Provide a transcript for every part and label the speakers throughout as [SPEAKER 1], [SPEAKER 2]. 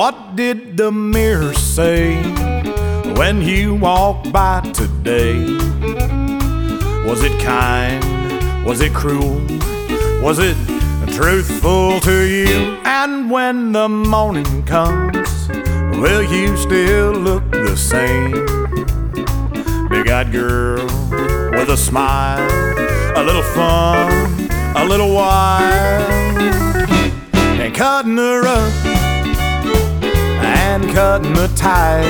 [SPEAKER 1] What did the mirror say when you walked by today? Was it kind? Was it cruel? Was it truthful to you? And when the morning comes, will you still look the same? Big-eyed girl with a smile, a little fun, a little wild, and cutting her up and cutting the tie.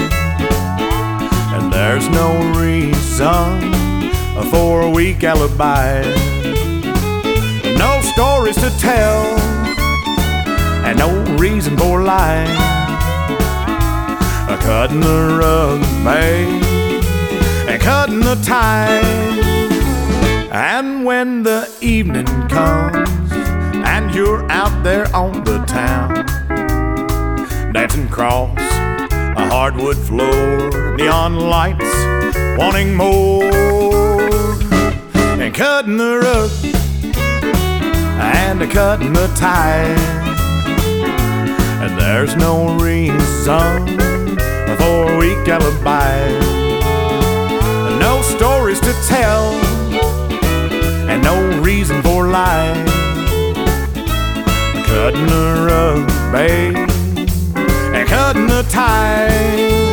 [SPEAKER 1] And there's no reason for a weak alibi, no stories to tell, and no reason for lying. Cutting the rug, babe, and cutting the tie. And when the evening comes and you're out there on the town, dancing across a hardwood floor, neon lights wanting more, and cutting the rug and cutting the tie. And there's no reason for a weak alibi, no stories to tell, and no reason for lying. Cutting the rug, babe, and cutting the ties.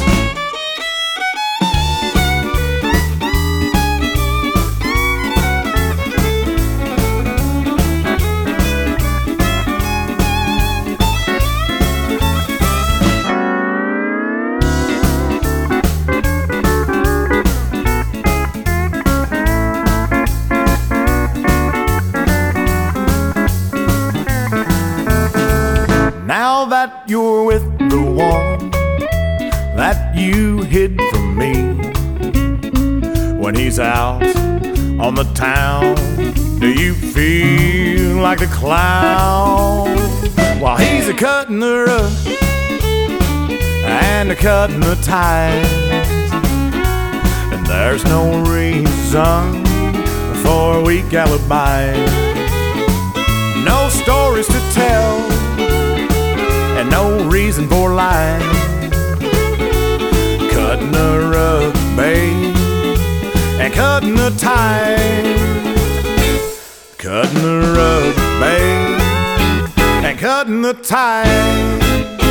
[SPEAKER 1] Now that you're with the one that you hid from me, when he's out on the town, do you feel like a clown? While he's a-cutting the rug and a-cutting the ties. And there's no reason for a weak alibi, no stories to tell, and no reason for lying. Cutting the rug, babe, and cutting the tie. Cutting the rug, babe, and cutting the tie.